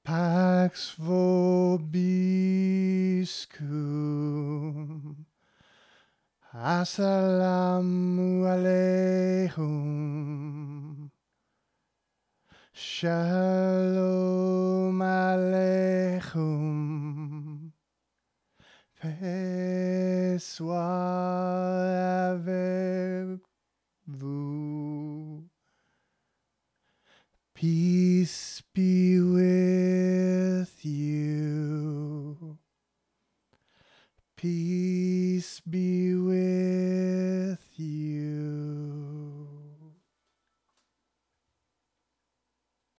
Pax vobiscum. Assalamu alaikum. Shalom alaikum. Paix soit avec vous. Peace be